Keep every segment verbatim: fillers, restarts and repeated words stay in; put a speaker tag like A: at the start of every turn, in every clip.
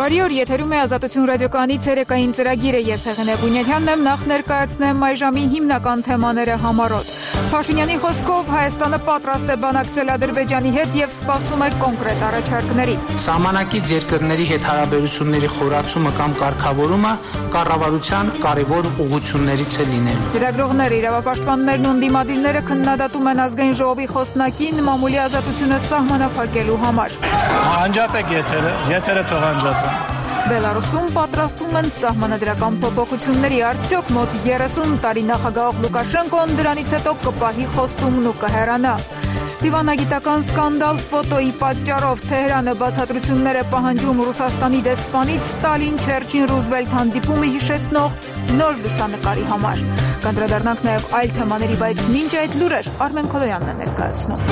A: Բարի օր, եթերում է Ազատություն ռադիոկայանի ցերեկային ծրագիրը, ես Հեղինե Բունյաթյանն եմ, նախ ներկայացնեմ այժմի հիմնական թեմաները համառոտ։ Փաշինյանի խոսքով Հայաստանը պատրաստ է բանակցել Ադրբեջանի հետ եւ սպասում է կոնկրետ առաջարկների։
B: Սահմանակից երկրների հետ հարաբերությունների խորացումը կամ կարգավորումը կառավարության կարևոր ուղղություններից է լինելու։
A: Լրագրողները, իրավապաշտպաններն ու ընդդիմադիրները քննադատում են ազգային ժողովի խոսնակին մամուլի ազատությունը սահմանափակելու համար։
C: Անջատեք եթերը, եթերը թող անջատեն։
A: Բելարուսում պատրաստում են սահմանադրական փոփոխությունների, արդյոք մոտ երեսուն տարի նախագահ Լուկաշենկոն դրանից հետո կպահի խոստումն ու կհեռանա։ Դիվանագիտական սկանդալ ֆոտոյի պատճառով Թեհրանը բացատրություններ է պահանջում Ռուսաստանի դեսպանից Ստալին Չերչին Ռուզվելտ հանդիպումը հիշեցնող նոր լուսանկարի համար։ Կանդրադառնանք նաև այլ թեմաների, բայց մինչ այդ լուրեր Արմեն Քոլոյանն է ներկայացնում։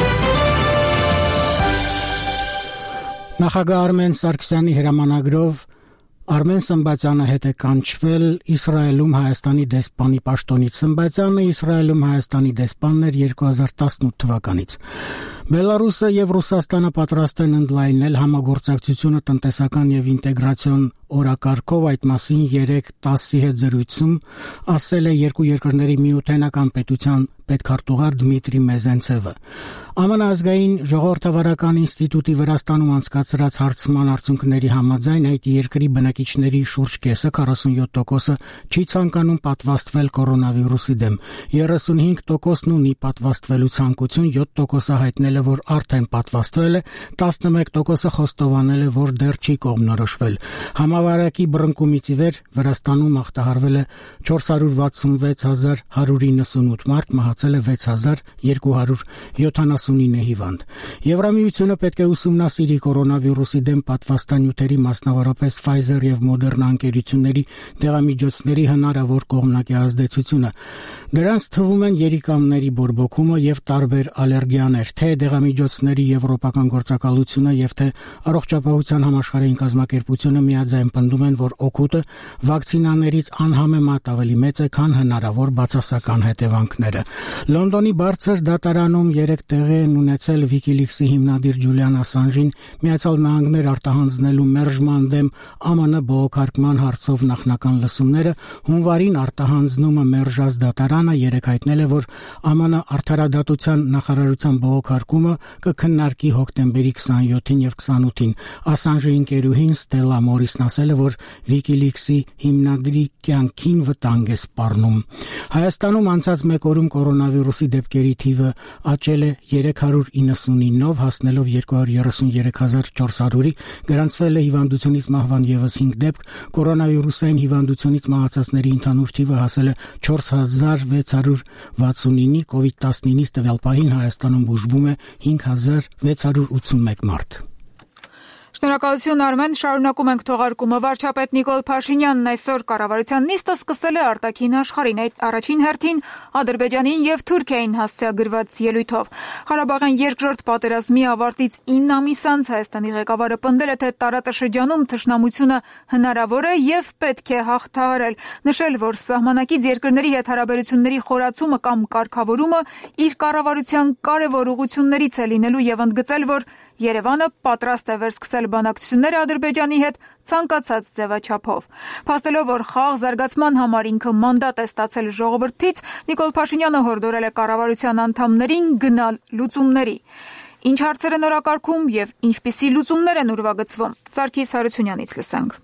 D: Նախագահ Արմեն Սարգսյանի հրամանագրով Արմեն Սմբատյանը հետ է կանչվել Իսրայելում Հայաստանի դեսպանի պաշտոնից։ Սմբատյանը Իսրայելում Հայաստանի դեսպանն էր երկու հազար տասնութ թվականից։ Բելարուսը եւ Ռուսաստանը պատրաստ են ընդլայնել համագործակցությունը տնտեսական եւ ինտեգրացիոն օրակարգով, այդ մասին երեկ տասի հետ զրույցում ասել է երկու երկրների միութենական պետության պետքարտուղար Դմիտրի Մեզենցևը։ ԱՄՆ ազգային ժողովրդավարական ինստիտուտի Վրաստանում անցկացրած հարցման արդյունքների համաձայն այդ երկրի բնակիչների շուրջ կեսը քառասունյոթ տոկոսը չի ցանկանում պատվաստվել կորոնավիրուսի դեմ, երեսունհինգ տոկոսն ունի պատվաստվելու ցանկություն, յոթ տոկոսը հայտնել է, որ արդեն պատվաստվել է, տասնմեկ տոկոսը խոստովանել է, որ դեռ չի կողմնորոշվել։ Համավարակի բռնկումից ի վեր Վրաստանում ախտահարվել է չորս հարյուր վաթսունվեց հազար հարյուր իննսունութ մարդ, մահացել է վեց հազար երկու հարյուր յոթանասունինը հիվանդ։ Եվրամիությունը պետք է ուսումնասիրի կորոնավիրուսի դեմ պատվաստանյութերի, մասնավորապես Pfizer եւ Moderna ընկերությունների դեղամիջոցների հնարավոր կողմնակի ազդեցությունը։ Դրանց թվում են երիկամների բորբոքումը եւ տարբեր ալերգիաներ, թե դեղամիջոցների եվրոպական գործակալությունը եւ թե առողջապահության համաշխարհային կազմակերպությունը միաձայն պնդում են, որ օգուտը վակցինաներից անհամեմատ ավելի մեծ է, քան հնարավոր բացասական հետևանքները։ Լոնդոնի բարձր դատարանում երեք տեղի են ունեցել WikiLeaks-ի հիմնադիր Ջուլիան Ասանժին Միացյալ Նահանգներ արտահանձնելու մերժման դեմ ԱՄՆ բողոքարկման հարցով նախնական լսումները։ Հունվարին արտահանձնումը մերժած դատարանը երեկ հայտնել է, որ ԱՄՆ արդարադատության նախարարության բողոքարկումը կքննարկի հոկտեմբերի քսանյոթին եւ քսանութին։ Ասանժի ընկերուհին Ստելա Մորիսն ասել է, որ WikiLeaks-ի հիմնադրի կյանքին վտանգ է սպառնում։ Հայաստանում անցած մեկ օրում կորոնավիրուսի դեպքերի թիվը աճել է երեք հարյուր իննսունինով, հասնելով երկու հարյուր երեսունյուրեք հազար չորս հարյուրի, գրանցվել է հիվանդությունից մահվան եւս հինգ դեպք, կորոնավիրուսային հիվանդությունից մահացածների ընդհանուր թիվը հասել է չորս հազար վեց հարյուր վաթսունինի, կովիդ տասնինից տվյալ պահին Հայաստանում բուժվում է հինգ հազար վեց հարյուր ութսունմեկ մարդ։
A: Շնորհակալություն Արմեն, շարունակում ենք թողարկումը։ Վարչապետ Նիկոլ Փաշինյանն այսօր կառավարության նիստը սկսել է արտաքին աշխարհին, այդ առաջին հերթին Ադրբեջանին եւ Թուրքիային հասցեագրված ելույթով։ Ղարաբաղյան երկրորդ պատերազմի ավարտից ինը ամիս անց Հայաստանի ղեկավարը պնդել է, թե տարածաշրջանում թշնամությունը հնարավոր է եւ պետք է հաղթահարել, նշել, որ սահմանակից երկրների հետ հարաբերությունների խորացումը կամ կարգավորումը իր կառավարության կարևոր ուղղություններից է լինելու եւ ընդգծել, որ Երևանը պատրաստ է վերսկսել բանակցությունները Ադրբեջանի հետ ցանկացած ձևաչափով։ Փաստելով, որ խաղ զարգացման համար ինքը մանդատ է ստացել ժողովրդից, Նիկոլ Փաշինյանը հորդորել է կառավարության անդամներին գնալ լուծումների։ Ինչ հարցեր են օրակարգում եւ ինչպիսի լուծումներ են ուրվագծվում։ Սարգիս Հարությունյանից լսենք։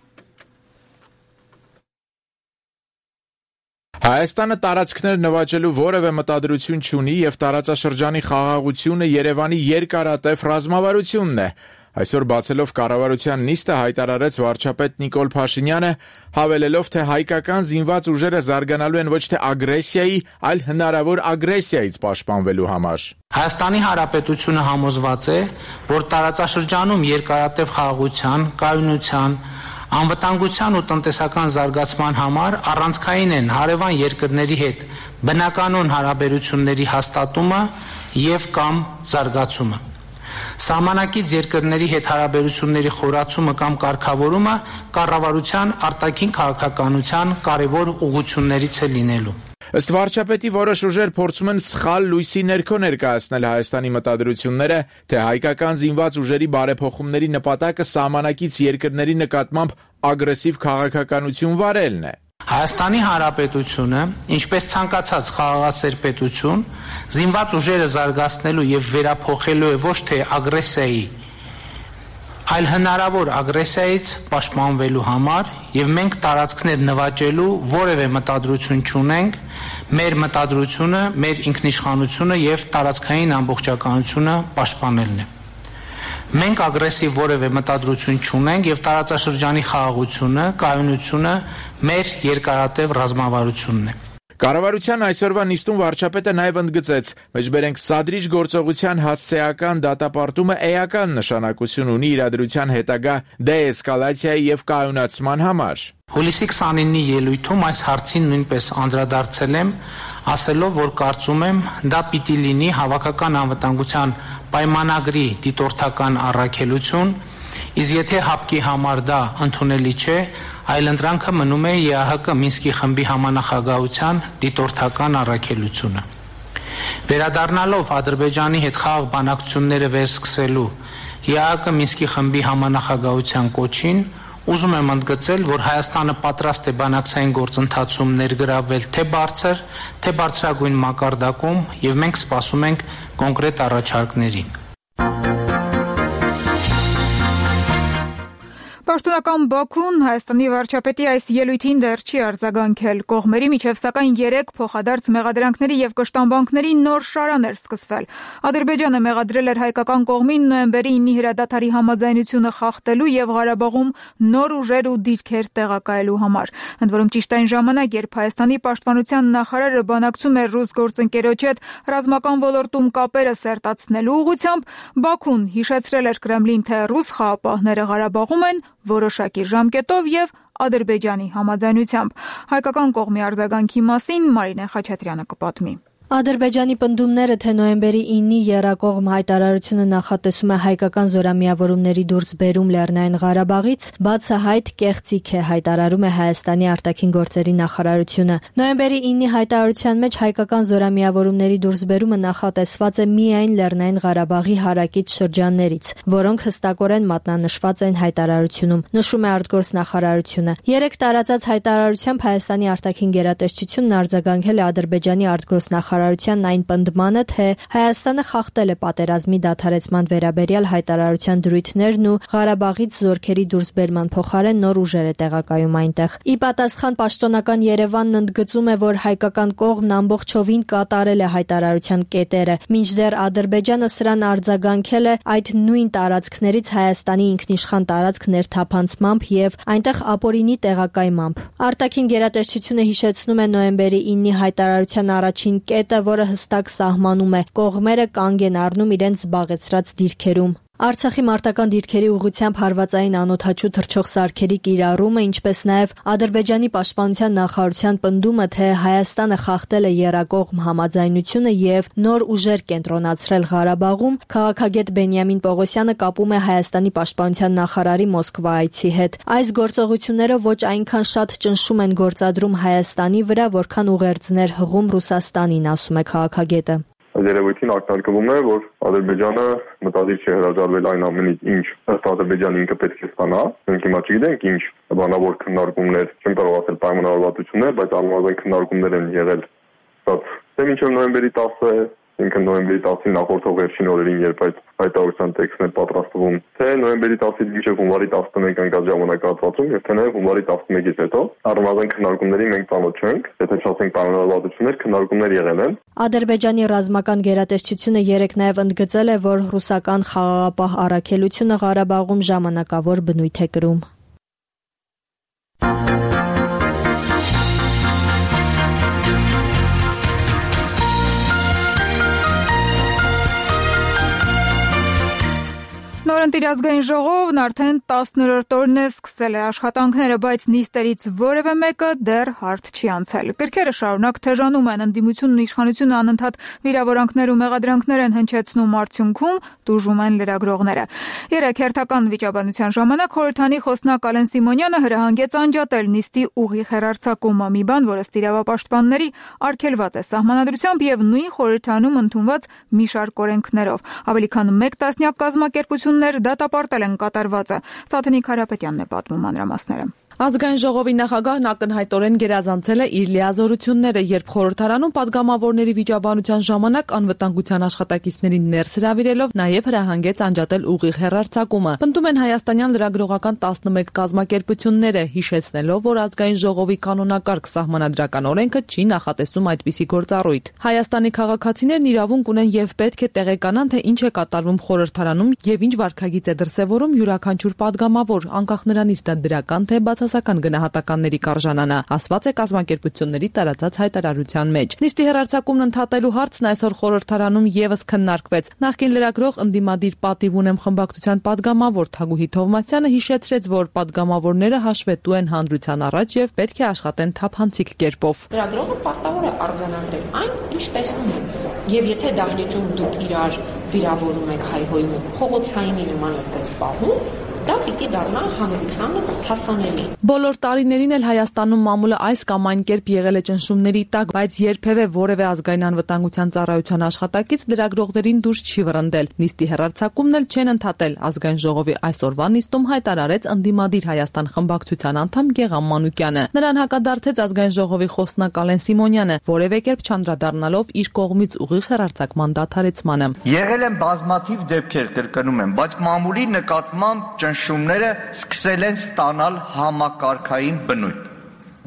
E: Հայաստանը տարածքներ նվաճելու որևէ մտադրություն չունի եւ տարածաշրջանի խաղաղությունը Երևանի երկարատև ռազմավարությունն է։ Այսօր բացելով կառավարության նիստը հայտարարեց վարչապետ Նիկոլ Փաշինյանը, հավելելով, թե հայկական զինված ուժերը զարգանալու են ոչ թե ագրեսիայի, այլ հնարավոր ագրեսիայից պաշտպանվելու համար։
B: Հայաստանի Հանրապետությունը համոզված է, որ տարածաշրջանում երկարատև խաղաղության, կայունության, անվտանգության ու տնտեսական զարգացման համար առանցքային են հարևան երկրների հետ բնականon հարաբերությունների հաստատումը եւ կամ զարգացումը։ Սահմանակից երկրների հետ հարաբերությունների խորացումը կամ կարգավորումը կառավարության արտաքին քաղաքականության կարևոր ուղղություններից է լինելու։
E: Ըստ վարչապետի որոշ ուժեր փորձում են սխալ լույսի ներքո ներկայացնել Հայաստանի մտադրությունները, թե հայկական զինված ուժերի բարեփոխումների նպատակը սահմանակից երկրների նկատմամբ ագրեսիվ քաղաքականություն վարելն է։
B: Հայաստանի Հանրապետությունը, ինչպես ցանկացած խաղաղասեր պետություն, զինված ուժերը զարգացնելու եւ վերափոխելու է ոչ թե ագրեսիայի, այլ հնարավոր ագրեսիայից պաշտպանվելու համար, եւ մենք տարածքներ նվաճելու որևէ մտադրություն չունենք, մեր մտադրությունը, մեր ինքնիշխանությունը եւ տարածքային ամբողջականությունը պաշտպանելն է։ Մենք ագրեսիվ որևէ մտադրություն չունենք եւ տարածաշրջանի խաղաղությունը, կայունությունը մեր երկարատև ռազմավարությունն է։
E: Կառավարության այսօրվա նիստում վարչապետը նաև ընդգծեց, մեջբերենք սադրիչ գործողության հասցեական դատապարտումը էական նշանակություն ունի իրադրության հետագա դեէսկալացիայի եւ կայունացման համար։
B: Հուլիսի քսանինի ելույթում այս հարցին նույնպես անդրադարձել եմ, ասելով, որ կարծում եմ դա պիտի լինի հավաքական անվտանգության պայմանագրի դիտորդական առաքելություն, իսկ եթե հապկի համար դա ընդունելի չէ, այլ ընտրանքը մնում է ԵԱՀԿ Մինսկի խմբի համանախագահության դիտորդական առաքելությունը։ Վերադառնալով Ադրբեջանի հետ խաղաղ բանակցությունները վերսկսելու ԵԱՀԿ Մինսկի խմբի համանախագահության կոչին, ուզում եմ ընդգծել, որ Հայաստանը պատրաստ է բանակցային գործընթացում ներգրավվել թե բարձր, թե բարձրագույն մակարդակում, եւ մենք սպասում ենք կոնկրետ առաջարկներին։
A: Պաշտոնական Բաքուն Հայաստանի վարչապետի այս ելույթին դեռ չի արձագանքել։ Կողմերի միջև սակայն երեք փոխադարձ մեղադրանքների եւ կշտամբանքների նոր շարաներ սկսվել։ Ադրբեջանը մեղադրել էր հայկական կողմին նոյեմբերի ինի հրադադարի համաձայնությունը խախտելու եւ Ղարաբաղում նոր ուժեր ու դիրքեր տեղակայելու համար։ Ընդ որում ճիշտ այն ժամանակ, երբ Հայաստանի պաշտպանության նախարարը բանակցում էր ռուս գործընկերոջ հետ ռազմական ոլորտում կապերը սերտացնելու ուղղությամբ, Բաքուն հիշեցրել էր Կրեմլին, թե ռուս խաղապահները Ղարաբաղում են որոշակի ժամկետով եւ Ադրբեջանի համաձայնությամբ։ Հայկական կողմի արձագանքի մասին Մարինե Խաչատրյանը կպատմի։
F: Ադրբեջանի պնդումները, թե նոյեմբերի ինի եռակողմ հայտարարությունը նախատեսում է հայկական զորամիավորումների դուրսբերում Լեռնային Ղարաբաղից, բացահայտ կեղծիք է, հայտարարում է Հայաստանի արտաքին գործերի նախարարությունը։ Նոյեմբերի ինի հայտարարության մեջ հայկական զորամիավորումների դուրսբերումը նախատեսված է միայն Լեռնային Ղարաբաղի հարակից շրջաններից, որոնք հստակորեն մատնանշված են հայտարարությունում, նշում է արտգործնախարարությունը։ Երեք տարածած հայտարարությամբ Հայաստանի արտաքին գերատեսչությունն արձագանքել է Ադրբեջանի արտգործնախարարության այն պնդմանը, թե Հայաստանը խախտել է պատերազմի դադարեցման վերաբերյալ հայտարարության դրույթներն ու Ղարաբաղից զորքերի դուրսբերման փոխարեն նոր ուժեր է տեղակայում այնտեղ։ Ի պատասխան պաշտոնական Երևանն ընդգծում է, որ հայկական կողմն ամբողջովին կատարել է հայտարարության կետերը, մինչդեռ Ադրբեջանը սրան արձագանքել է այդ նույն տարածքներից Հայաստանի ինքնիշխան տարածք ներթափանցմամբ եւ այնտեղ ապօրինի տեղակայմամբ։ Արտաքին գերատեսչությունը հիշեցնում է նոյեմբերի ինի հայտարարության առաջին կետը, որը հստակ սահմանում է կողմերը կանգ են առնում իրենց զբաղեցրած դիրքերում։ Արցախի մարտական դիրքերի ուղղությամբ հարվածային անօդաչու թռչող սարքերի կիրառումը, ինչպես նաև Ադրբեջանի պաշտպանության նախարարության պնդումը, թե Հայաստանը խախտել է եռակողմ համաձայնությունը եւ նոր ուժեր կենտրոնացրել Ղարաբաղում, քաղաքագետ Բենյամին Պողոսյանը կապում է Հայաստանի պաշտպանության նախարարի Մոսկվա այցի հետ։ Այս գործողությունները ոչ այնքան շատ ճնշում են գործադրում Հայաստանի վրա, որքան ուղերձներ հղում Ռուսաստանին, ասում է քաղաքագետը։
G: Երևույթին ակնարկվում է, որ Ադրբեջանը մտադիր չէ հրաժարվել այն ամենից, ինչ ըստ Ադրբեջանի ինքը պետք է ստանա։ Մենք հիմա չգիտենք ինչ բանավոր քննարկումներ, չեմ կարող ասել պայմանավորվածություններ, բայց առնվազն քննարկումներ են եղել։ Դա մինչև նոյեմբերի տասը ինքն նոյեմբերի տասին նախորդող վերջին օրերին, երբ այդ հայտարարության տեքստն էր պատրաստվում, թե նոյեմբերի տասից մինչև հունվարի տասնմեկ ընկած ժամանակահատվածում, եւ թե նաեւ հունվարի տասնմեկից հետո առնվազն քննարկումների մենք ծանոթ չենք, եթե չասենք պայմանավորվածություններ, քննարկումներ եղել են։
F: Ադրբեջանի ռազմական գերատեսչությունը երեք նաեւ ընդգծել է, որ ռուսական խաղաղապահ առաքելությունը Ղարաբաղում ժամանակավոր բնույթ է կրում։
A: Նորընտիր ազգային ժողովն արդեն տասներորդ օրն է սկսել է աշխատանքները, բայց նիստերից որևէ մեկը դեռ հարթ չի անցել։ Կրքերը շարունակ թեժանում են, ընդդիմությունն ու իշխանությունը անընդհատ վիրավորանքներ ու մեղադրանքներ են հնչեցնում, արդյունքում տուժում են լրագրողները։ Երեք հերթական վիճաբանության ժամանակ խորհրդանի խոսնակ Ալեն Սիմոնյանը հրահանգեց անջատել նիստի ուղիղ հեռարձակումը, մի բան, որը ըստ իրավապաշտպանների արգելված է սահմանադրությամբ եւ նույն խորհրդանում ընդունված մի շարք օրենքներով։ Ավելի քան մեկ տասնյակ կազմակերպություններ դատապարտել են կատարվածը։ Սաթենիկ Հարապետյանն է պատմում մանրամասները։
H: Ազգային ժողովի նախագահն ակնհայտորեն գերազանցել է իր լիազորությունները, երբ խորհրդարանում падգամավորների վիճաբանության ժամանակ անվտանգության աշխատակիցներին ներս հրավիրելով նաև հրահանգեց անջատել ուղիղ հեռարձակումը։ Պնդում են հայաստանյան լրագրողական տասնմեկ կազմակերպությունները, հիշեցնելով, որ ազգային ժողովի կանոնակարգ սահմանադրական օրենքը չի նախատեսում այդպիսի գործառույթ։ Հայաստանի քաղաքացիներն իրավունք ունեն եւ պետք է տեղեկանան, թե ինչ է կատարվում խորհրդարանում եւ ինչ վարքագիծ է դրսեւորում յուրաքանչյուր падգամավոր, անկախ նրանից դա դրական թե բացասական գնահատականների կարժանանա, ասված է կազմակերպությունների տարածած հայտարարության մեջ։ Նիստի հեռարձակումն ընդհատելու հարցն այսօր խորհրդարանում եւս քննարկվեց։ Նախկին լրագրող ընդդիմադիր պատիվ ունեմ խմբակցության падգամավոր Թագուհի Թովմասյանը հիշեցրեց, որ падգամավորները հաշվետու են հանրության առաջ եւ պետք է աշխատեն թափանցիկ կերպով։
I: Լրագրողը պարտավոր է արձանագրել այն, ինչ տեսնում է։ Եվ եթե դահլիճում դուք իրար վիրավորում եք, հայհոյում եք, փողոցայինի նման եք սպառնում, դա պիտի դառնա հանրությանը հասանելի։
H: Բոլոր տարիներին էլ Հայաստանում մամուլը այս կամ այն կերպ եղել է ճնշումների տակ, բայց երբևէ որևէ ազգային անվտանգության ծառայության աշխատակից լրագրողներին դուրս չի վռնդել։ Նիստի հեռարձակումն էլ չեն ընդհատել։ Ազգային ժողովի այսօրվա նիստում հայտարարեց ընդդիմադիր Հայաստան խմբակցության անդամ Գեգամ Մանուկյանը։ Նրան հակադարձեց ազգային ժողովի խոսնակ Ալեն Սիմոնյանը, որևէ կերպ չանդրադառնալով իր կողմից ուղիղ հեռարձակման դադարեցմանը։
J: Եղել են բազմաթիվ դեպքեր, կրկնում եմ, բայց մամուլի նկատմամբ շումները սկսել են ստանալ համակարգային բնույթ։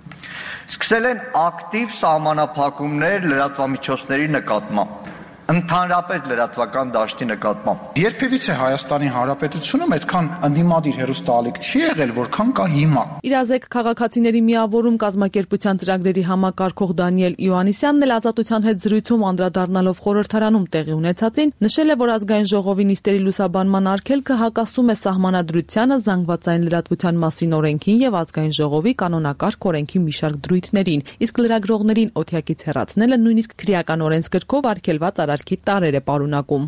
J: Սկսել են ակտիվ սահմանափակումներ լրատվամիջոցների նկատմամբ, ընդհանրապես լրատվական դաշտի նկատմամբ։
K: Երբևիցե Հայաստանի Հանրապետությունում այդքան ընդդիմադիր հեռուստաալիք չի եղել, որքան կա հիմա։
H: Իրազեկ քաղաքացիների միավորում կազմակերպության ծրագրերի համակարգող Դանիել Իոաննիսյանն էլ Ազատության հետ զրույցում անդրադառնալով խորհրդարանում տեղի ունեցածին նշել է, որ ազգային ժողովի նիստերի լուսաբանման արգելքը հակասում է սահմանադրությանը, զանգվածային լրատվության մասին օրենքին եւ ազգային ժողովի կանոնակարգ օրենքի մի շարք դրույթներին, իսկ լրագրողներին օթյակից հեռացնելը նույնիսկ քրեական օրենսգրքով արգելված արարքի տարեր է պարունակում։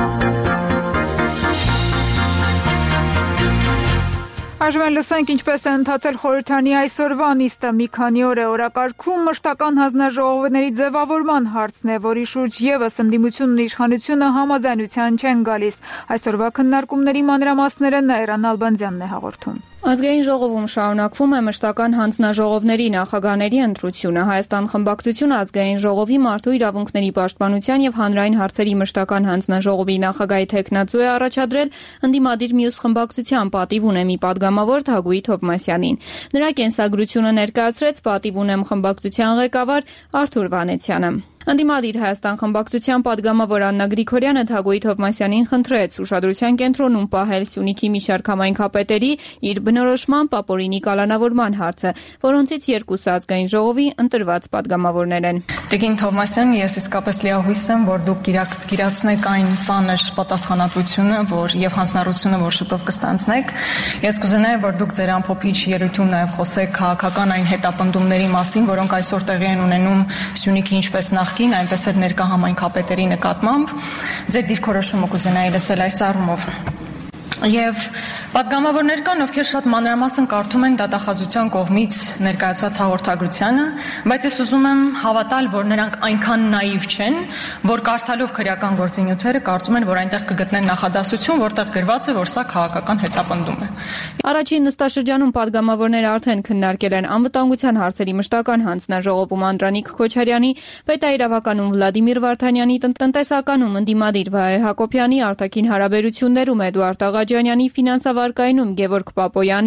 A: Այժմ լսենք ինչպես է ընթացել խորհրդանի այսօրվա նիստը։ Մի քանի օր է օրակարգում մշտական հանձնաժողովների ձևավորման հարցն է, որի շուրջ եւս ընդդիմությունն ու իշխանությունը համաձայնության չեն գալիս։ Այսօրվա քննարկումների մանրամասները Նաիրա Նալբանդյանն է հաղորդում։
L: Ազգային ժողովում շարունակվում է մշտական հանձնաժողովների նախագահների ընտրությունը։ Հայաստան խմբակցությունը ազգային ժողովի մարդու իրավունքների պաշտպանության եւ հանրային հարցերի մշտական հանձնաժողովի նախագահի թեկնածու է առաջադրել ընդդիմադիր մյուս խմբակցության պատիվ ունեմի падգամավոր Թագուհի Թովմասյանին։ Նրա կենսագրությունը ներկայացրեց պատիվ ունեմ խմբակցության ղեկավար Արթուր Վանեցյանը։ Ընդդիմադիր Հայաստան խմբակցության падգամավոր Աննա Գրիգորյանը Թագուհի Թովմասյանին խնդրեց ուշադրության կենտրոնում պահել Սյունիքի մի շարք համայնքապետերի իր բնորոշման ապօրինի կալանավորման հարցը, որոնցից երկուսը ազգային ժողովի ընտրված падգամավորներ են։
M: Տիկին Թովմասյան, ես իսկապես լիահույս եմ, որ դուք գիրացնեք այն ծանր պատասխանատվությունը, որ եւ հանձնառությունը, որ շուտով կստանձնեք։ Ես կուզենայի, որ դուք ձեր ամփոփիչ ելույթում նաեւ խոսեք քաղաքական այն հետապնդումների մասին, որոնք այսօր տեղի են ունենում Սյունիքի ինչպես նախկին, այնպես էլ ներկա համայնքապետերի նկատմամբ։ Ձեր դիրքորոշումը կուզենայի լսել այս առումով։ Եվ падգամավորներ կան, ովքեր շատ մանրամասն կարդում են դատախազության կողմից ներկայացված հաղորդագրությանը, բայց ես ուզում եմ հավատալ, որ նրանք այնքան նաիվ չեն, որ կարդալով քրեական գործընյութերը կարծում են, որ այնտեղ կգտնեն նախադասություն, որտեղ գրված է, որ սա քաղաքական հետապնդում է։
L: Առաջին նստաշրջանում падգամավորները արդեն քննարկել են անվտանգության հարցերի մշտական հանձնաժողովում Անդրանիկ Քոչարյանի, պետաիրավականում Վլադիմիր Վարդանյանի, տնտեսականում ընդդիմադիր Վահե Հակոբյանի, արտաքին հարաբերություններում Էդուարդ Աղաջանյանի, ֆինանսավարկայնում Գևորգ Պապոյանի,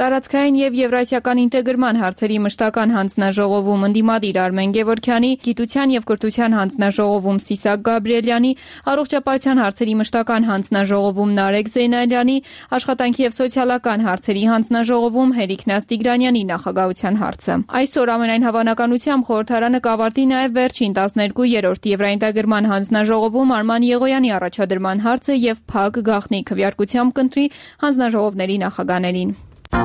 L: Տարածքային եւ եվրասիական ինտեգրման հարցերի մշտական հանձնաժողովում ընդդիմադիր Արմեն Գևորգյանի, Գիտության եւ կրթության հանձնաժողովում Սիսակ Գաբրիելյանի, Առողջապահության հարցերի մշտական հանձնաժողովում Նարեկ Զեյնալյանի, Աշխատանքի եւ սոցիալական հարցերի հանձնաժողովում Հերիքնաց Տիգրանյանի նախագահության հարցը։ Այսօր ամենայն հավանականությամբ խորհրդարանը կավարտի նաեւ վերջին տասներկուերորդ եվրաինտեգրման հանձնաժողովում Արման Եղոյանի առաջադրման հարցը եւ փակ գաղտնի քվեարկությամբ կընտրի հանձնաժողովների նախագահներին։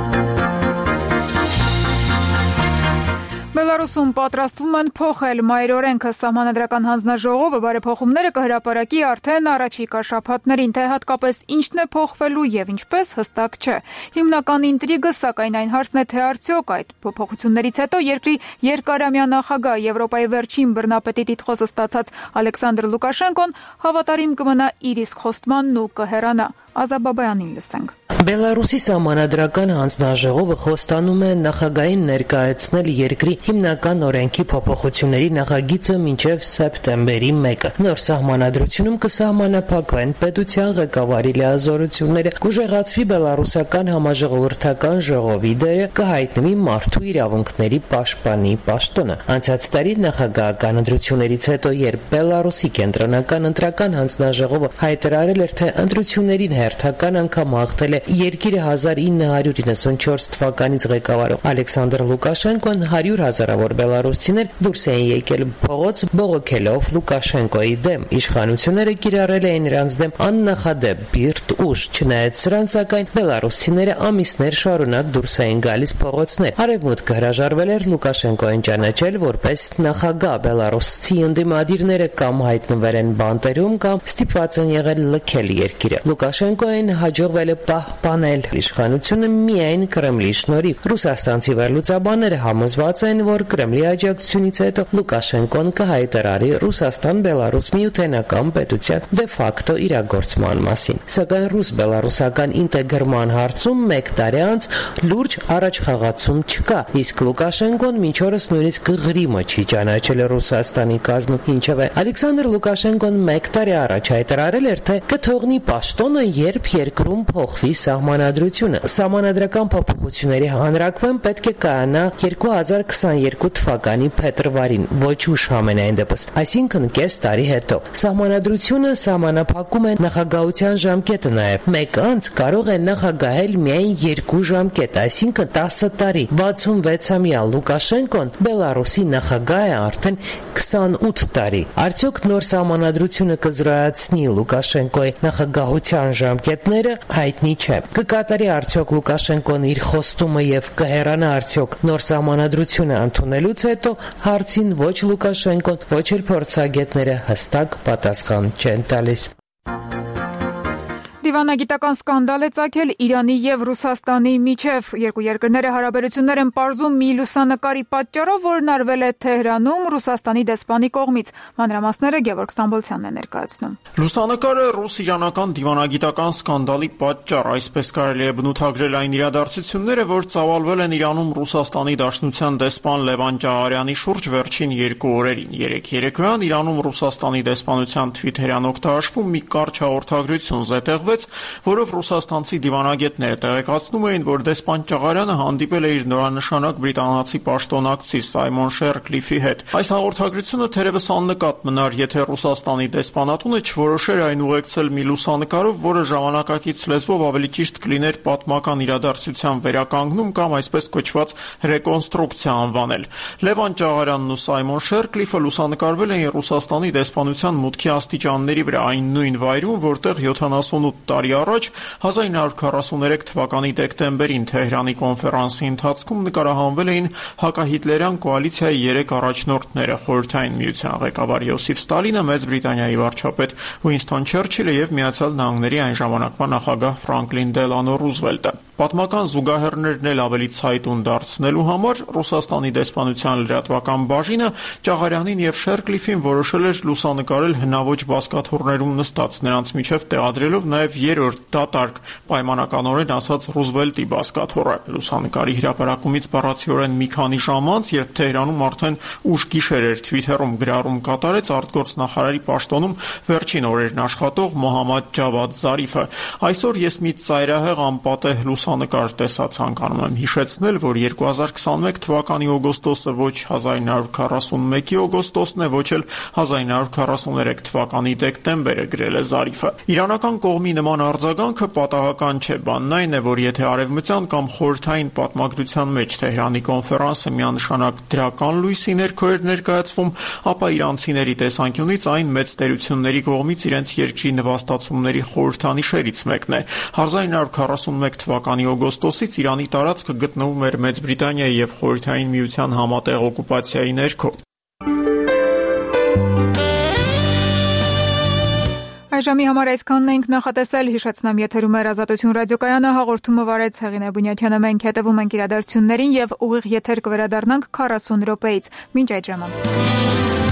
A: Բելարուսում պատրաստվում են փոխել մայր օրենքը, սահմանադրական հանձնաժողովը բարեփոխումները կհրապարակի արդեն առաջիկա շաբաթներին, թե հատկապես ինչն է փոխվելու եւ ինչպես հստակ չէ։ Հիմնական ինտրիգը սակայն այն հարցն է, թե արդյոք այդ փոփոխություններից հետո երկրի երկարամյա նախագահ Եվրոպայի վերջին բռնապետի տիտղոսը ստացած Ալեքսանդր Լուկաշենկոն հավատարիմ կմնա իր իսկ խոստմանն ու կհեռանա։ Ազաբաբայանին լսենք։
N: Բելարուսի սահմանադրական հանձնաժողովը խոստանում է նախագահին ներկայացնել երկրի հիմնական օրենքի փոփոխությունների նախագիծը մինչև սեպտեմբերի մեկը։ Նոր սահմանադրությունում կսահմանափակվեն պետության ղեկավարի լիազորությունները, կուժեղացվի բելարուսական համաժողովրդական ժողովի դերը, կհայտնվի մարդու իրավունքների պաշտպանի պաշտոնը։ Անցած տարի նախագահական ընտրություններից հետո, երբ Բելարուսի կենտրոնական ընտրական հանձնաժողովը հայտարարել էր, թե ընտրություններին հերթական անգամ հաղթել է երկիրը հազար ինը հարյուր իննսունչորս թվականից ղեկավարող Ալեքսանդր Լուկաշենկոն, հարյուր հազարավոր բելարուսցիներ դուրս էին եկել փողոց բողոքելով Լուկաշենկոյի դեմ։ Իշխանությունները կիրառել էին նրանց դեմ աննախադեպ բիրտ ուժ, չնայած սրան, սակայն բելարուսցիները ամիսներ շարունակ դուրս էին գալիս փողոցներ։ Արևմուտքը հրաժարվել էր Լուկաշենկոյին ճանաչել որպես նախագահ։ Բելարուսցի ընդդիմադիրները կամ հայտնվել են բանտերում, կամ ստիպված են եղել լքել երկիրը։ Լուկաշենկոյին հաջողվել է պահպանել իշխանությունը միայն Կրեմլի շնորհիվ։ Ռուսաստանցի վերլուծաբանները համոզված են, որ Կրեմլի աջակցությունից հետո Լուկաշենկոն կհայտարարի Ռուսաստան-Բելարուս միութենական պետության դե ֆակտո իրագործման մասին։ Սակայն ռուս-բելարուսական ինտեգրման հարցում մեկ տարի անց լուրջ առաջխաղացում չկա, իսկ Լուկաշենկոն մինչ օրս նույնիսկ Ղրիմը չի ճանաչել Ռուսաստանի կազմում։ Ինչևէ, Ալեքսանդր Լուկաշենկոն մեկ տարի առաջ հայտարարել էր, թե կթողնի պաշտոնը, երբ երկրում փոխվի սահմանադրությունը։ Սահմանադրական փոփոխությունների հանրակրվեն պետք է կայանա երկու հազար քսաներկու թվականի փետրվարին, ոչ ուշ համենայն դեպս, այսինքն կես տարի հետո։ Սահմանադրությունը սահմանափակում է նախագահության ժամկետը նաև։ Մեկ անց կարող է նախագահել միայն երկու ժամկետ, այսինքն տասը տարի։ վաթսունվեցամյա Լուկաշենկոն Բելարուսի նախագահ է արդեն քսանութ տարի։ Արդյոք նոր սահմանադրությունը կզրոյացնի Լուկաշենկոյի նախագահության ժամկետները, հայտնի չէ։ Կկատարի արդյոք Լուկաշենկոն իր խոստումը եւ կհեռանա արդյոք նոր սահմանադրությունը ընդունելուց հետո, հարցին ոչ Լուկաշենկոն, ոչ էլ փորձագետները հստակ պատասխան չեն տալիս։
A: Դիվանագիտական սկանդալ է ծագել Իրանի եւ Ռուսաստանի միջև։ Երկու երկրները հարաբերություններ են պարզում մի լուսանկարի պատճառով, որն արվել է Թեհրանում Ռուսաստանի դեսպանի կողմից։ Մանրամասները Գևորգ Ստամբոլցյանն է ներկայացնում։
O: Լուսանկարը ռուս-իրանական դիվանագիտական սկանդալի պատճառ, այսպես կարելի է բնութագրել այն իրադարձությունները, որ ծավալվել են Իրանում Ռուսաստանի Դաշնության դեսպան Լևան Ճաղարյանի շուրջ վերջին երկու օրերին։ Երեք երեկոյան Իրանում Ռուսաստանի դեսպանության Թվիթերյան օգտահաշվում մի կարճ հաղորդագրություն զետեղվեց, որով ռուսաստանցի դիվանագետները տեղեկացնում էին, որ դեսպան Ճաղարյանը հանդիպել է իր նորանշանակ բրիտանացի պաշտոնակցի Սայմոն Շերկլիֆի հետ։ Այս հաղորդագրությունը թերևս աննկատ մնար, եթե Ռուսաստանի դեսպանատունը չորոշեր այն ուղեկցել մի լուսանկարով, որը ժամանակակից լեզվով ավելի ճիշտ կլիներ պատմական իրադարձության վերականգնում կամ այսպես կոչված ռեկոնստրուկցիա անվանել։ Լևան Ճաղարյանն ու Սայմոն Շերկլիֆը լուսանկարվել էին Ռուսաստանի դեսպանության մուտքի աստիճանների վրա, այն նույն վայրում, որտեղ յոթանասունութ տարի առաջ հազար ինը հարյուր քառասուներեք թվականի դեկտեմբերին Թեհրանի կոնֆերանսի ընթացքում նկարահանվել էին հակահիտլերյան կոալիցիայի երեք առաջնորդները՝ Խորհրդային Միության ղեկավար Յոսիֆ Ստալինը, Մեծ Բրիտանիայի վարչապետ Ուինստոն Չերչիլը եւ Միացյալ Նահանգների այն ժամանակվա նախագահ Ֆրանկլին Դելանո Ռուզվելտը։ Պատմական զուգահեռներն էլ ավելի ցայտուն դարձնելու համար Ռուսաստանի դեսպանության լրատվական բաժինը Ճաղարյանին եւ Շերկլիֆին որոշել էր լուսանկարել հնաոճ բազկաթոռներում նստած, նրանց միջև տեղադրելով նաեւ երրորդ դատարկ, պայմանականորեն ասած Ռուզվելտի բազկաթոռը։ Լուսանկարի հրապարակումից բառացիորեն մի քանի ժամ անց, երբ Թեհրանում արդեն ուշ գիշեր էր, Թվիթերում գրառում կատարեց արտգործնախարարի պաշտոնում վերջին օրերն աշխատող Մոհամմադ Ջավադ Զարիֆը։ Այսօր ես մի ծայրահեղ անպատեհ լուսանկար տեսա ցանկանում եմ հիշեցնել, որ երկու հազար քսաներեք թվականի օգոստոսը ոչ հազար իննսուն քառասունմեկի օգոստոսն է, ոչ էլ հազար իննսուն քառասուներեք թվականի դեկտեմբերը, գրել է Զարիֆը։ Իրանական կողմի նման արձագանքը պատահական չէ, բանն այն է, որ եթե արևմտյան կամ խորհրդային պատմագրության մեջ Թեհրանի կոնֆերանսը միանշանակ դրական լույսի ներքո էր ներկայացվում, ապա իրանցիների տեսանկյունից այն մեծ տերությունների կողմից իրենց երկրի նվաստացումների խորհրդանիշերից մեկն է։ հազար իննսուն քառասունմեկ թվականի օգոստոսից Իրանի տարածքը գտնվում էր Մեծ Բրիտանիայի եւ Խորհրդային Միության համատեղ օկուպացիայի ներքո։
A: Այժմի համար այսքանն ենք նախատեսել, հիշեցնեմ եթերում էր Ազատություն ռադիոկայանը, հաղորդումը վարեց Հեղինե Բունյաթյանը, մենք հետևում ենք իրադարձություններին եւ ուղիղ եթեր կվերադառնանք քառասուն րոպեից։ Մինչ այդ ժամանակ։